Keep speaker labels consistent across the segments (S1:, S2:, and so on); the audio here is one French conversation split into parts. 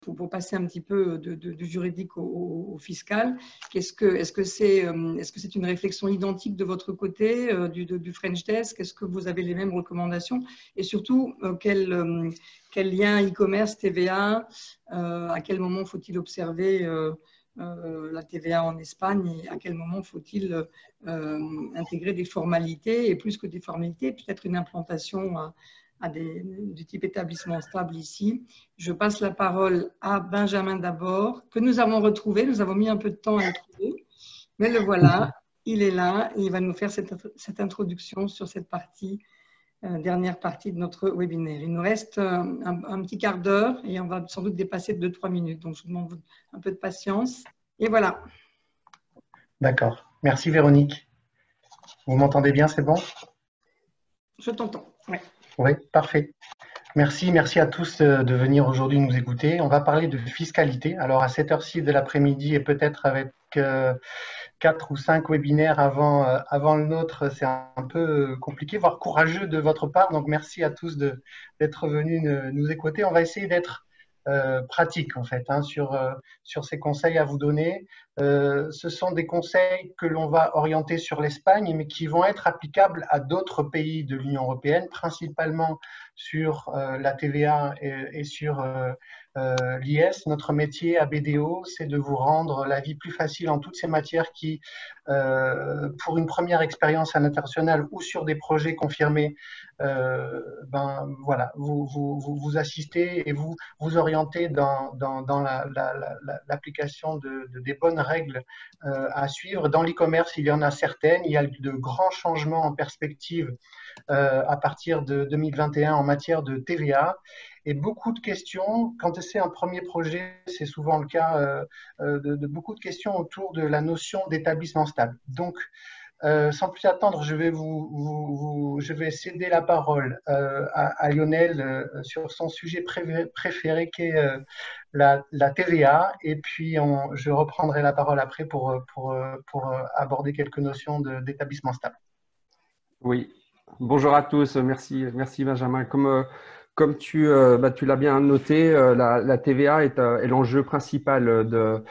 S1: pour passer un petit peu du juridique au fiscal. Est-ce que c'est une réflexion identique de votre côté, du French Desk? Est-ce que vous avez les mêmes recommandations? Et surtout, quel lien e-commerce, TVA, à quel moment faut-il observer la TVA en Espagne et à quel moment faut-il intégrer des formalités, et plus que des formalités, peut-être une implantation du type établissement stable ici. Je passe la parole à Benjamin d'abord, que nous avons retrouvé. Nous avons mis un peu de temps à le trouver, mais le voilà, il est là et il va nous faire cette introduction sur cette dernière partie de notre webinaire. Il nous reste un petit quart d'heure et on va sans doute dépasser de 2-3 minutes. Donc, je vous demande un peu de patience. Et voilà.
S2: D'accord. Merci Véronique. Vous m'entendez bien, c'est bon?
S1: Je t'entends. Oui.
S2: Oui, parfait. Merci à tous de venir aujourd'hui nous écouter. On va parler de fiscalité. Alors à cette heure-ci de l'après-midi et peut-être avec 4 ou 5 webinaires avant le nôtre, c'est un peu compliqué, voire courageux de votre part. Donc merci à tous d'être venus nous écouter. On va essayer d'être pratique en fait sur ces conseils à vous donner. Ce sont des conseils que l'on va orienter sur l'Espagne, mais qui vont être applicables à d'autres pays de l'Union européenne, principalement sur la TVA et sur l'IS. Notre métier à BDO, c'est de vous rendre la vie plus facile en toutes ces matières qui, pour une première expérience à l'international ou sur des projets confirmés, voilà, vous assistez et vous orientez dans l'application des bonnes règles à suivre. Dans l'e-commerce, il y en a certaines. Il y a de grands changements en perspective à partir de 2021 en matière de TVA. Et beaucoup de questions, quand c'est un premier projet, c'est souvent le cas de beaucoup de questions autour de la notion d'établissement stable. Donc, sans plus attendre, je vais céder la parole à Lionel sur son sujet préféré qui est la TVA, et puis je reprendrai la parole après pour aborder quelques notions d'établissement stable.
S3: Oui, bonjour à tous, merci Benjamin. Comme tu l'as bien noté, la TVA est l'enjeu principal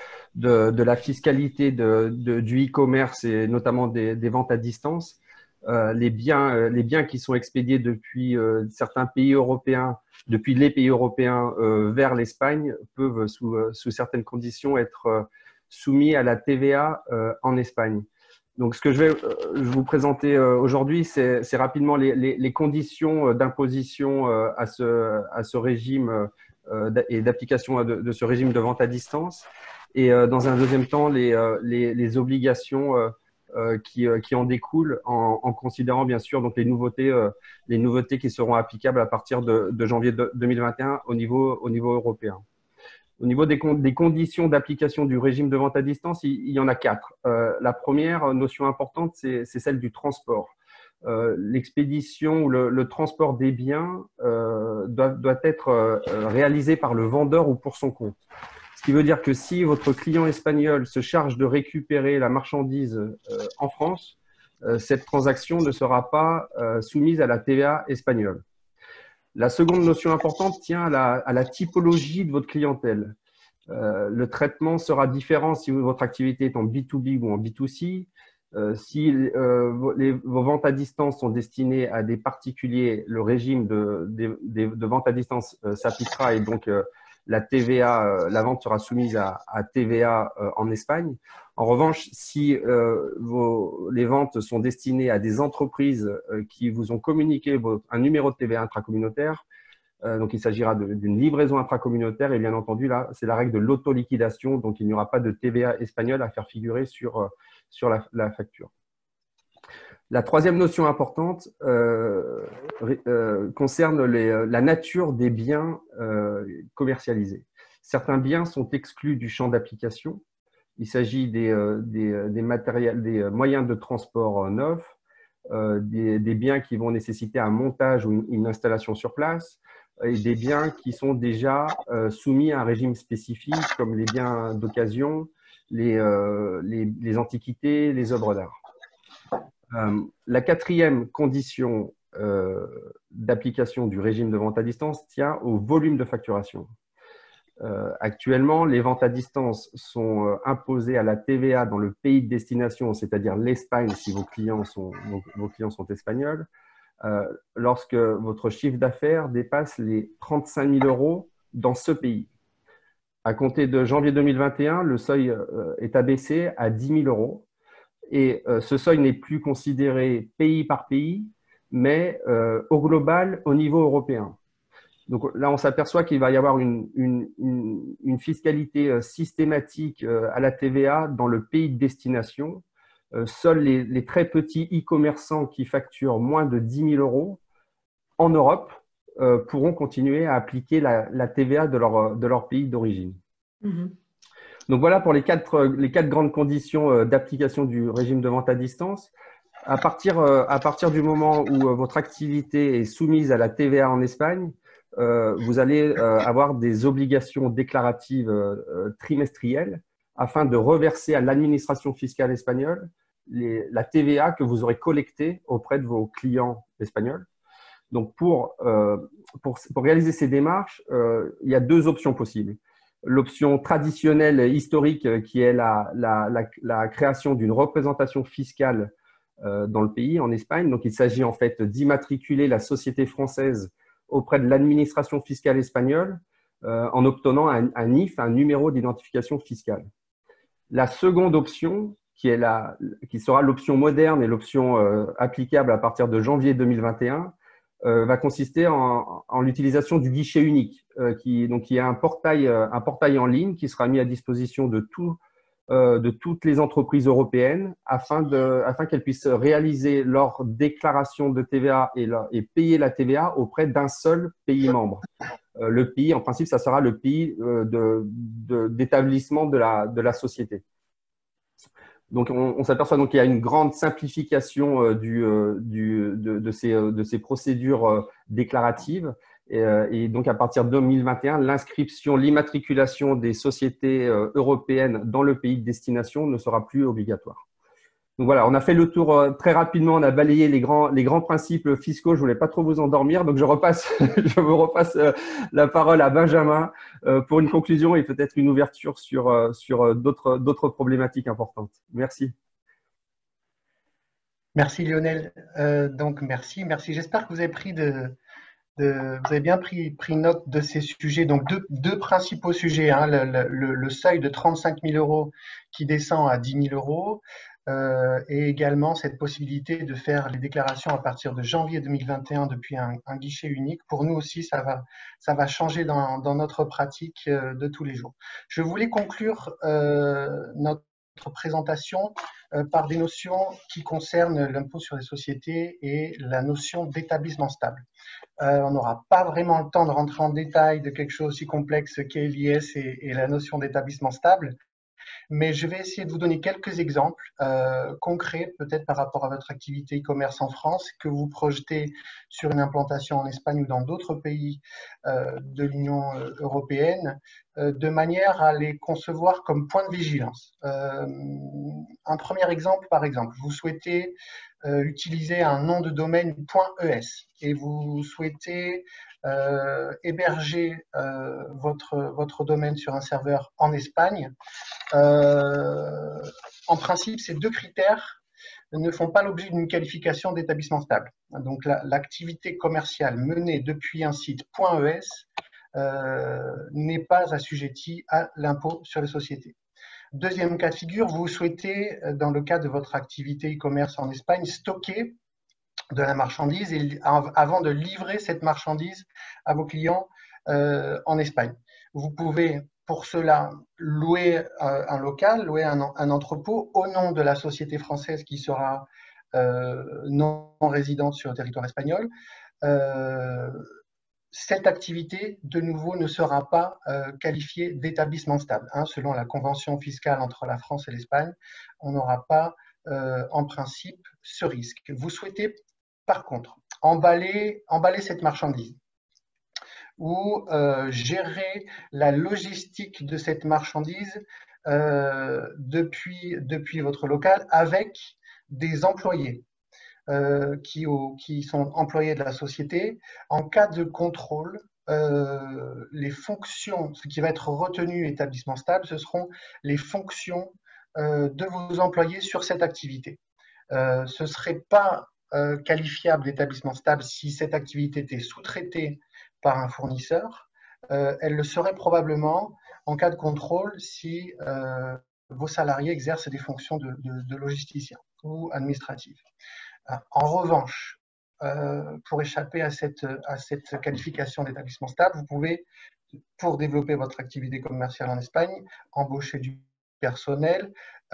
S3: de la fiscalité du e-commerce et notamment des ventes à distance. Les biens qui sont expédiés depuis certains pays européens, depuis les pays européens vers l'Espagne, peuvent sous certaines conditions être soumis à la TVA en Espagne. Donc, ce que je vais vous présenter aujourd'hui, c'est rapidement les conditions d'imposition à ce régime et d'application de ce régime de vente à distance. Et dans un deuxième temps, les obligations qui en découlent en considérant bien sûr donc les nouveautés qui seront applicables à partir de janvier 2021 au niveau européen. Au niveau des conditions d'application du régime de vente à distance, il y en a 4. La première notion importante, c'est celle du transport. L'expédition ou le transport des biens doit être réalisé par le vendeur ou pour son compte. Ce qui veut dire que si votre client espagnol se charge de récupérer la marchandise en France, cette transaction ne sera pas soumise à la TVA espagnole. La seconde notion importante tient à la typologie de votre clientèle. Le traitement sera différent si votre activité est en B2B ou en B2C. Si vos ventes à distance sont destinées à des particuliers, le régime de vente à distance s'appliquera et donc la TVA, la vente sera soumise à TVA en Espagne. En revanche, si les ventes sont destinées à des entreprises qui vous ont communiqué un numéro de TVA intracommunautaire, donc il s'agira d'une livraison intracommunautaire et bien entendu, là, c'est la règle de l'autoliquidation, donc il n'y aura pas de TVA espagnole à faire figurer sur la facture. La troisième notion importante concerne la nature des biens commercialisés. Certains biens sont exclus du champ d'application. Il s'agit des moyens de transport neufs, des biens qui vont nécessiter un montage ou une installation sur place, et des biens qui sont déjà soumis à un régime spécifique, comme les biens d'occasion, les antiquités, les œuvres d'art. La quatrième condition d'application du régime de vente à distance tient au volume de facturation. Actuellement, les ventes à distance sont imposées à la TVA dans le pays de destination, c'est-à-dire l'Espagne si vos clients sont espagnols, lorsque votre chiffre d'affaires dépasse les 35 000 euros dans ce pays. À compter de janvier 2021, le seuil est abaissé à 10 000 euros. Et ce seuil n'est plus considéré pays par pays, mais au global, au niveau européen. Donc là, on s'aperçoit qu'il va y avoir une fiscalité systématique à la TVA dans le pays de destination. Seuls les très petits e-commerçants qui facturent moins de 10 000 euros en Europe pourront continuer à appliquer la TVA de leur pays d'origine. Donc voilà pour les quatre grandes conditions d'application du régime de vente à distance. À partir du moment où votre activité est soumise à la TVA en Espagne, vous allez avoir des obligations déclaratives trimestrielles afin de reverser à l'administration fiscale espagnole la TVA que vous aurez collectée auprès de vos clients espagnols. Donc, pour réaliser ces démarches, il y a deux options possibles. L'option traditionnelle historique qui est la création d'une représentation fiscale dans le pays, en Espagne. Donc, il s'agit en fait d'immatriculer la société française auprès de l'administration fiscale espagnole en obtenant un NIF, un numéro d'identification fiscale. La seconde option, qui sera l'option moderne et l'option applicable à partir de janvier 2021, va consister en l'utilisation du guichet unique, qui est un portail en ligne qui sera mis à disposition de toutes les entreprises européennes afin qu'elles puissent réaliser leur déclaration de TVA et payer la TVA auprès d'un seul pays membre. Le pays, en principe, ça sera le pays d'établissement de la société. Donc, on s'aperçoit qu'il y a une grande simplification de ces procédures déclaratives. Et donc, à partir de 2021, l'immatriculation des sociétés européennes dans le pays de destination ne sera plus obligatoire. Donc voilà, on a fait le tour très rapidement, on a balayé les grands principes fiscaux. Je ne voulais pas trop vous endormir, donc je vous repasse la parole à Benjamin pour une conclusion et peut-être une ouverture sur d'autres problématiques importantes. Merci.
S2: Merci Lionel. Donc merci. J'espère que vous avez vous avez bien pris note de ces sujets. Donc deux principaux sujets, hein, le seuil de 35 000 euros qui descend à 10 000 euros. Et également cette possibilité de faire les déclarations à partir de janvier 2021 depuis un guichet unique. Pour nous aussi, ça va changer dans notre pratique de tous les jours. Je voulais conclure notre présentation par des notions qui concernent l'impôt sur les sociétés et la notion d'établissement stable. On n'aura pas vraiment le temps de rentrer en détail de quelque chose aussi complexe qu'est l'IS et la notion d'établissement stable. Mais je vais essayer de vous donner quelques exemples concrets, peut-être par rapport à votre activité e-commerce en France, que vous projetez sur une implantation en Espagne ou dans d'autres pays de l'Union européenne, de manière à les concevoir comme point de vigilance. Un premier exemple, par exemple, vous souhaitez utiliser un nom de domaine .es et vous souhaitez héberger votre domaine sur un serveur en Espagne. En principe, ces deux critères ne font pas l'objet d'une qualification d'établissement stable. Donc, l'activité commerciale menée depuis un site .es n'est pas assujettie à l'impôt sur les sociétés. Deuxième cas de figure, vous souhaitez, dans le cadre de votre activité e-commerce en Espagne, stocker de la marchandise avant de livrer cette marchandise à vos clients en Espagne. Vous pouvez pour cela louer un local, louer un entrepôt au nom de la société française qui sera non résidente sur le territoire espagnol. Cette activité, de nouveau, ne sera pas qualifiée d'établissement stable. Hein, selon la convention fiscale entre la France et l'Espagne, on n'aura pas en principe ce risque. Vous souhaitez par contre emballer cette marchandise ou gérer la logistique de cette marchandise depuis votre local avec des employés qui sont employés de la société. En cas de contrôle, les fonctions, ce qui va être retenu établissement stable, ce seront les fonctions de vos employés sur cette activité. Ce ne serait pas qualifiable d'établissement stable si cette activité était sous-traitée par un fournisseur. Elle le serait probablement en cas de contrôle si vos salariés exercent des fonctions de logisticien ou administratif. En revanche, pour échapper à cette qualification d'établissement stable, vous pouvez, pour développer votre activité commerciale en Espagne, embaucher du personnel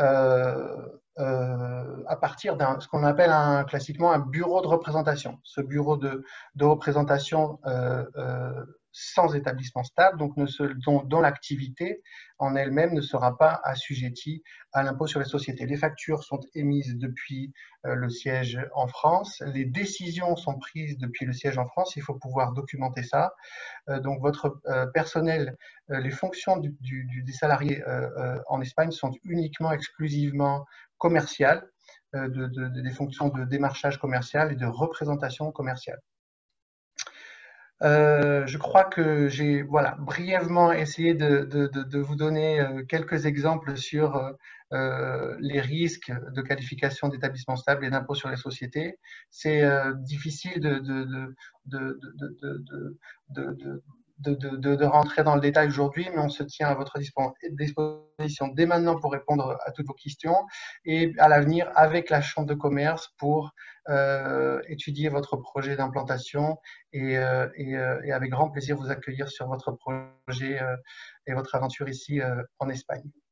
S2: à partir d'un ce qu'on appelle classiquement un bureau de représentation. Ce bureau de représentation sans établissement stable, donc dont l'activité en elle-même ne sera pas assujettie à l'impôt sur les sociétés. Les factures sont émises depuis le siège en France, les décisions sont prises depuis le siège en France, il faut pouvoir documenter ça. Donc votre personnel, les fonctions des salariés en Espagne sont uniquement, exclusivement commerciales, des fonctions de démarchage commercial et de représentation commerciale. Je crois que j'ai brièvement essayé de vous donner quelques exemples sur les risques de qualification d'établissement stable et d'impôt sur les sociétés. C'est difficile de rentrer dans le détail aujourd'hui, mais on se tient à votre disposition dès maintenant pour répondre à toutes vos questions et à l'avenir avec la Chambre de commerce pour étudier votre projet d'implantation et avec grand plaisir vous accueillir sur votre projet et votre aventure ici en Espagne.